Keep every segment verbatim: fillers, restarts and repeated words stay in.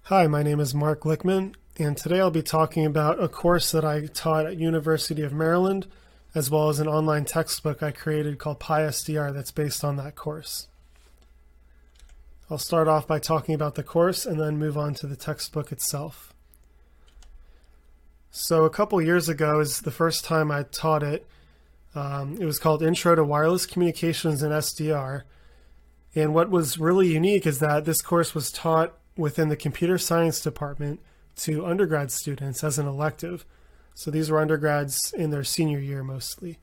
Hi, my name is Mark Lickman, and today I'll be talking about a course that I taught at University of Maryland, as well as an online textbook I created called PySDR that's based on that course. I'll start off by talking about the course and then move on to the textbook itself. So a couple years ago is the first time I taught it. Um, it was called Intro to Wireless Communications in S D R. And what was really unique is that this course was taught within the computer science department to undergrad students as an elective. So these were undergrads in their senior year mostly.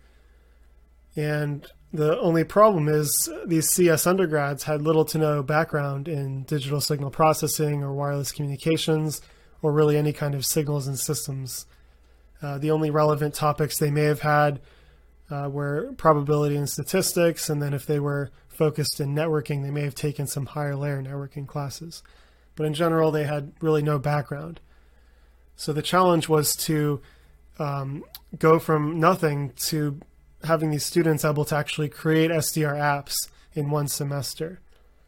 And the only problem is these C S undergrads had little to no background in digital signal processing or wireless communications or really any kind of signals and systems. Uh, the only relevant topics they may have had uh, were probability and statistics, and then if they were focused in networking, they may have taken some higher layer networking classes. But in general, they had really no background. So the challenge was to um, go from nothing to having these students able to actually create S D R apps in one semester.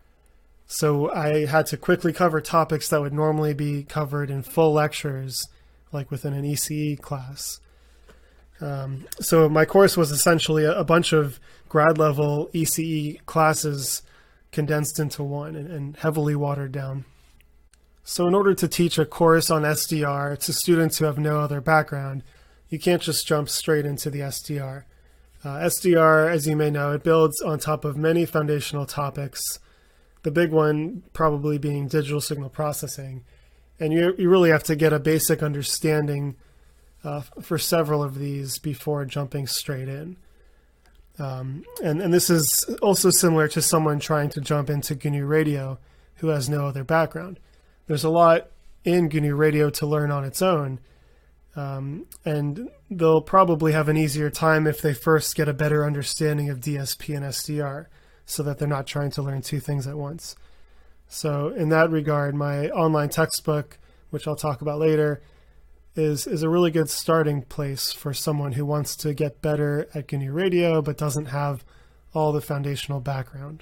So I had to quickly cover topics that would normally be covered in full lectures, like within an E C E class. Um, so my course was essentially a, a bunch of grad level E C E classes condensed into one and, and heavily watered down. So in order to teach a course on S D R to students who have no other background, you can't just jump straight into the S D R. Uh, S D R, as you may know, it builds on top of many foundational topics, the big one probably being digital signal processing. And you, you really have to get a basic understanding uh, for several of these before jumping straight in. Um, and, and this is also similar to someone trying to jump into G N U Radio who has no other background. There's a lot in G N U Radio to learn on its own, um, and they'll probably have an easier time if they first get a better understanding of D S P and S D R so that they're not trying to learn two things at once. So in that regard, my online textbook, which I'll talk about later, is, is a really good starting place for someone who wants to get better at G N U Radio but doesn't have all the foundational background.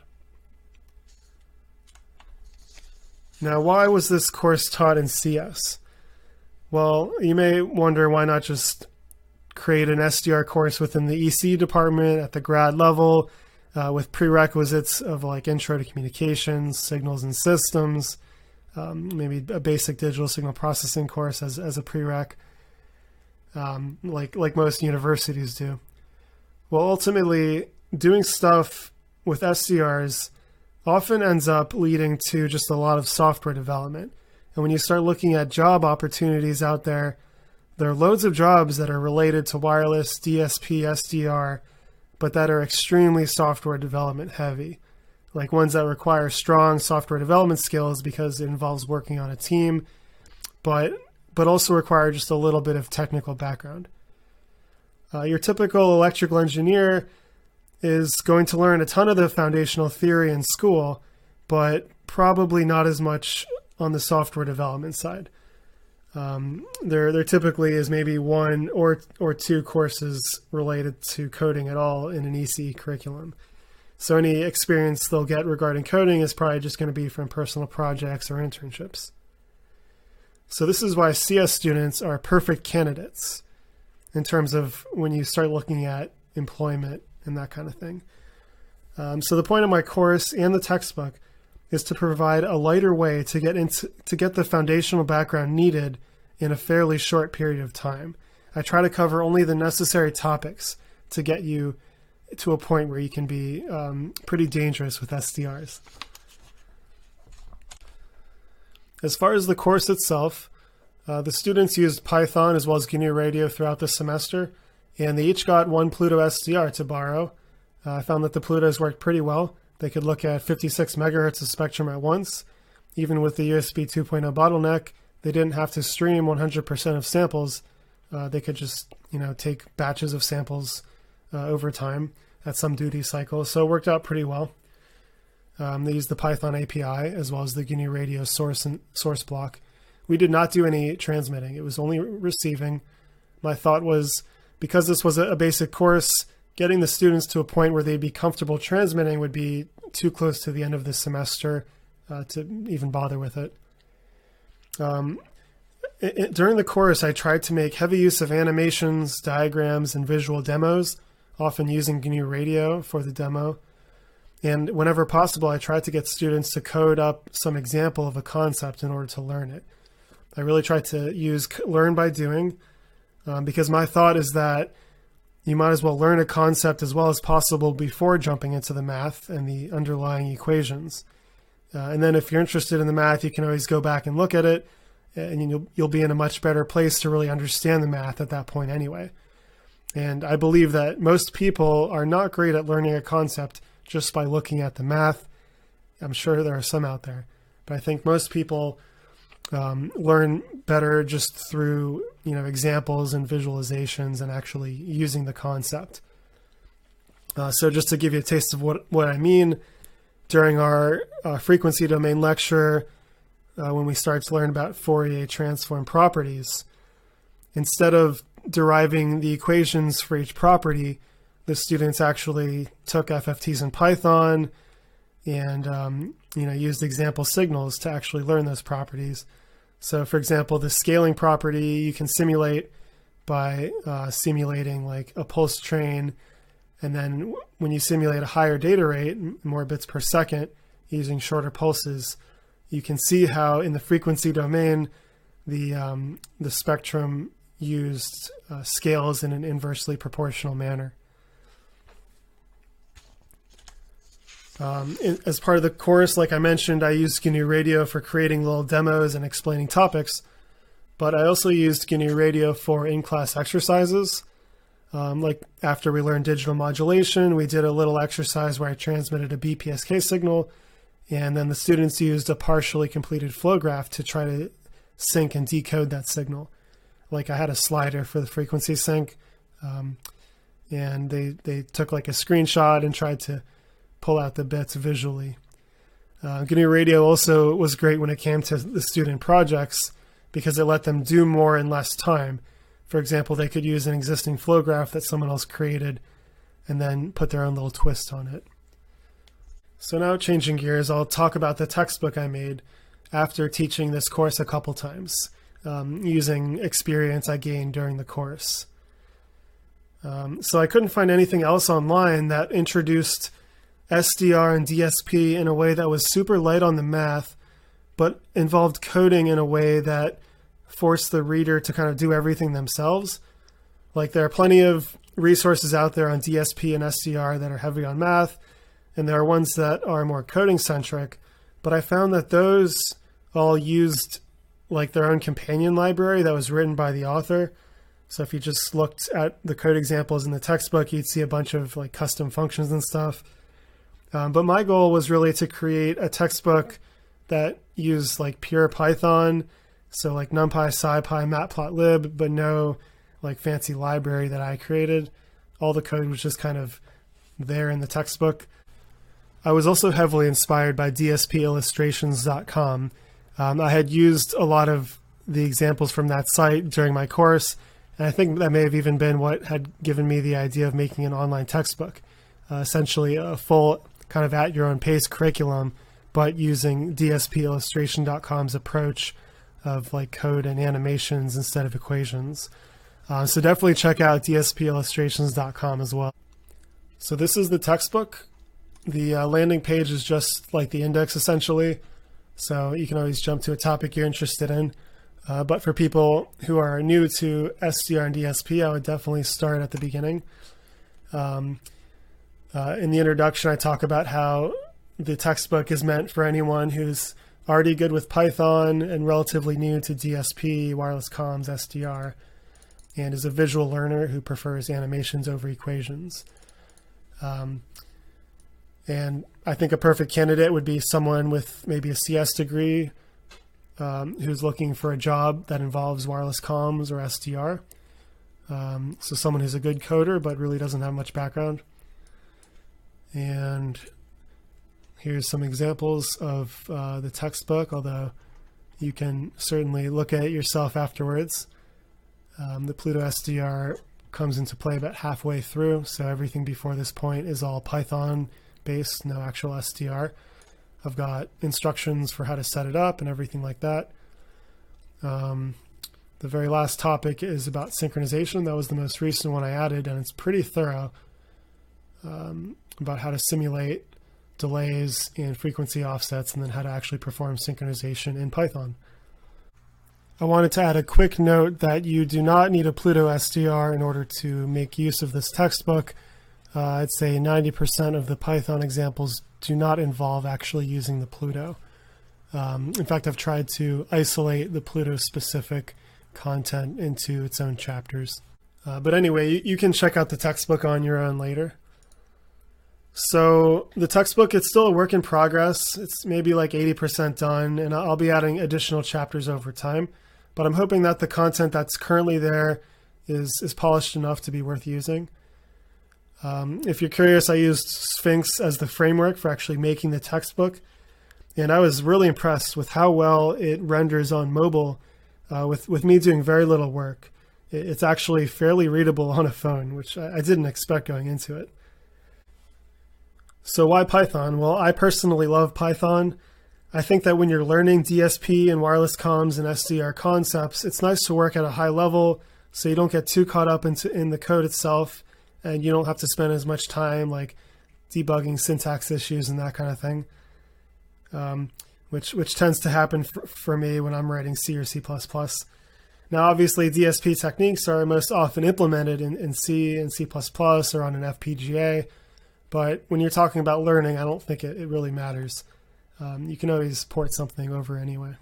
Now, why was this course taught in C S? Well, you may wonder why not just create an S D R course within the E C E department at the grad level uh, with prerequisites of like intro to communications, signals and systems, um, maybe a basic digital signal processing course as, as a prereq, um, like, like most universities do. Well, ultimately, doing stuff with S D Rs often ends up leading to just a lot of software development. And when you start looking at job opportunities out there, there are loads of jobs that are related to wireless, D S P, S D R, but that are extremely software development heavy, like ones that require strong software development skills because it involves working on a team, but, but also require just a little bit of technical background. Uh, your typical electrical engineer is going to learn a ton of the foundational theory in school, but probably not as much on the software development side. Um, there, there typically is maybe one or or two courses related to coding at all in an E C E curriculum. So any experience they'll get regarding coding is probably just going to be from personal projects or internships. So this is why C S students are perfect candidates in terms of when you start looking at employment and that kind of thing. Um, so the point of my course and the textbook is to provide a lighter way to get into to get the foundational background needed in a fairly short period of time. I try to cover only the necessary topics to get you to a point where you can be um, pretty dangerous with S D Rs. As far as the course itself, uh, the students used Python as well as G N U Radio throughout the semester, and they each got one Pluto S D R to borrow. Uh, I found that the Plutos worked pretty well. They could look at fifty-six megahertz of spectrum at once. Even with the U S B two point oh bottleneck, they didn't have to stream one hundred percent of samples. Uh, they could just, you know, take batches of samples uh, over time at some duty cycle. So it worked out pretty well. Um, they used the Python A P I as well as the G N U Radio source and source block. We did not do any transmitting. It was only receiving. My thought was, because this was a basic course, getting the students to a point where they'd be comfortable transmitting would be too close to the end of the semester uh, to even bother with it. Um, it, it, during the course, I tried to make heavy use of animations, diagrams, and visual demos, often using G N U Radio for the demo. And whenever possible, I tried to get students to code up some example of a concept in order to learn it. I really tried to use learn by doing, um, because my thought is that you might as well learn a concept as well as possible before jumping into the math and the underlying equations. Uh, and then if you're interested in the math, you can always go back and look at it, and you'll, you'll be in a much better place to really understand the math at that point anyway. And I believe that most people are not great at learning a concept just by looking at the math. I'm sure there are some out there, but I think most people um, learn better just through, you know, examples and visualizations and actually using the concept. Uh, so just to give you a taste of what, what I mean, during our uh, frequency domain lecture, uh, when we started to learn about Fourier transform properties, instead of deriving the equations for each property, the students actually took F F Ts in Python and um, you know, used example signals to actually learn those properties. So for example, the scaling property you can simulate by uh, simulating like a pulse train, and then when you simulate a higher data rate, more bits per second, using shorter pulses, you can see how in the frequency domain the um, the spectrum used uh, scales in an inversely proportional manner. Um, in, as part of the course, like I mentioned, I used G N U Radio for creating little demos and explaining topics, but I also used G N U Radio for in-class exercises. Um, like after we learned digital modulation, we did a little exercise where I transmitted a B P S K signal, and then the students used a partially completed flow graph to try to sync and decode that signal. Like I had a slider for the frequency sync, um, and they, they took like a screenshot and tried to pull out the bits visually. Uh, G N U Radio also was great when it came to the student projects because it let them do more in less time. For example, they could use an existing flow graph that someone else created and then put their own little twist on it. So now changing gears, I'll talk about the textbook I made after teaching this course a couple times, um, using experience I gained during the course. Um, so I couldn't find anything else online that introduced S D R and D S P in a way that was super light on the math, but involved coding in a way that forced the reader to kind of do everything themselves. Like there are plenty of resources out there on D S P and S D R that are heavy on math, and there are ones that are more coding centric, but I found that those all used like their own companion library that was written by the author. So if you just looked at the code examples in the textbook, you'd see a bunch of like custom functions and stuff. Um, but my goal was really to create a textbook that used like pure Python, so like NumPy, SciPy, Matplotlib, but no like fancy library that I created. All the code was just kind of there in the textbook. I was also heavily inspired by D S P illustrations dot com. Um, I had used a lot of the examples from that site during my course, and I think that may have even been what had given me the idea of making an online textbook, uh, essentially a full kind of at your own pace curriculum, but using D S P illustration dot com's approach of like code and animations instead of equations. Uh, so definitely check out D S P illustrations dot com as well. So this is the textbook. The uh, landing page is just like the index essentially. So you can always jump to a topic you're interested in. Uh, but for people who are new to S D R and D S P, I would definitely start at the beginning. Um, uh, in the introduction, I talk about how the textbook is meant for anyone who's already good with Python and relatively new to D S P, wireless comms, S D R, and is a visual learner who prefers animations over equations. Um, and I think a perfect candidate would be someone with maybe a C S degree um, who's looking for a job that involves wireless comms or S D R. Um, so someone who's a good coder but really doesn't have much background. And here's some examples of uh, the textbook, although you can certainly look at it yourself afterwards. Um, the Pluto S D R comes into play about halfway through, so everything before this point is all Python based, no actual S D R. I've got instructions for how to set it up and everything like that. Um, the very last topic is about synchronization. That was the most recent one I added, and it's pretty thorough um, about how to simulate delays and frequency offsets, and then how to actually perform synchronization in Python. I wanted to add a quick note that you do not need a Pluto S D R in order to make use of this textbook. Uh, I'd say ninety percent of the Python examples do not involve actually using the Pluto. Um, in fact, I've tried to isolate the Pluto-specific content into its own chapters. Uh, but anyway, you, you can check out the textbook on your own later. So the textbook, it's still a work in progress. It's maybe like eighty percent done, and I'll be adding additional chapters over time. But I'm hoping that the content that's currently there is, is polished enough to be worth using. Um, if you're curious, I used Sphinx as the framework for actually making the textbook. And I was really impressed with how well it renders on mobile uh, with, with me doing very little work. It's actually fairly readable on a phone, which I, I didn't expect going into it. So why Python? Well, I personally love Python. I think that when you're learning D S P and wireless comms and S D R concepts, it's nice to work at a high level so you don't get too caught up into, in the code itself, and you don't have to spend as much time like debugging syntax issues and that kind of thing, um, which, which tends to happen for, for me when I'm writing C or C plus plus. Now, obviously, D S P techniques are most often implemented in, in C and C plus plus or on an F P G A. But when you're talking about learning, I don't think it, it really matters. Um, you can always port something over anyway.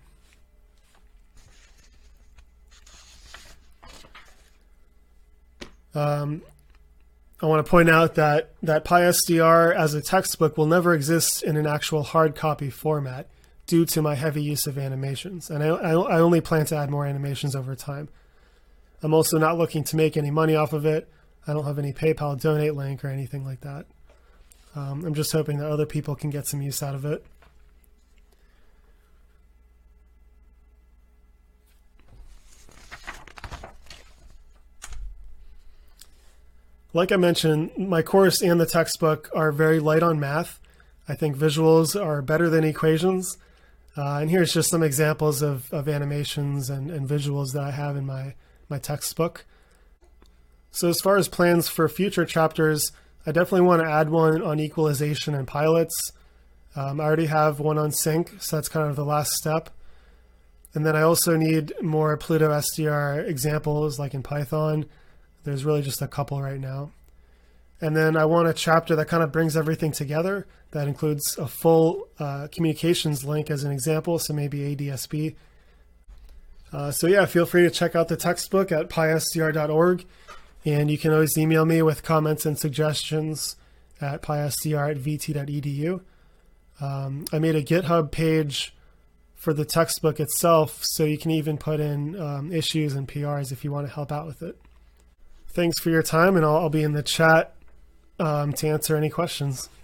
Um, I want to point out that, that PySDR as a textbook will never exist in an actual hard copy format due to my heavy use of animations. And I, I, I only plan to add more animations over time. I'm also not looking to make any money off of it. I don't have any PayPal donate link or anything like that. Um, I'm just hoping that other people can get some use out of it. Like I mentioned, my course and the textbook are very light on math. I think visuals are better than equations. Uh, and here's just some examples of, of animations and, and visuals that I have in my, my textbook. So as far as plans for future chapters, I definitely want to add one on equalization and pilots. Um, I already have one on sync, so that's kind of the last step. And then I also need more Pluto S D R examples like in Python. There's really just a couple right now. And then I want a chapter that kind of brings everything together. That includes a full uh, communications link as an example, so maybe A D S B. Uh, so yeah, feel free to check out the textbook at py S D R dot org. And you can always email me with comments and suggestions at py S D R at v t dot e d u. Um, I made a GitHub page for the textbook itself, so you can even put in um, issues and P Rs if you want to help out with it. Thanks for your time, and I'll, I'll be in the chat um, to answer any questions.